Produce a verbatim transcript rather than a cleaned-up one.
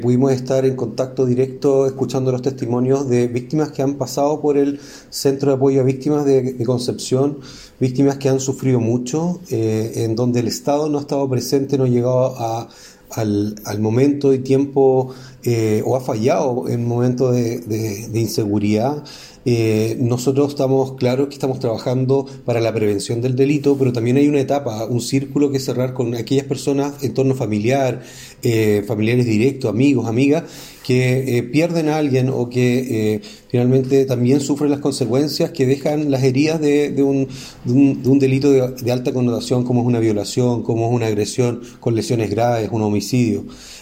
Pudimos estar en contacto directo escuchando los testimonios de víctimas que han pasado por el Centro de Apoyo a Víctimas de, de Concepción, víctimas que han sufrido mucho, eh, en donde el Estado no ha estado presente, no ha llegado a, al, al momento y tiempo, eh, o ha fallado en momentos de, de, de inseguridad. Eh, nosotros estamos claros que estamos trabajando para la prevención del delito, pero también hay una etapa, un círculo que cerrar con aquellas personas, entorno familiar, eh, familiares directos, amigos, amigas, que eh, pierden a alguien o que eh, finalmente también sufren las consecuencias que dejan las heridas de, de, un, de, un, de un delito de, de alta connotación, como es una violación, como es una agresión con lesiones graves, un homicidio.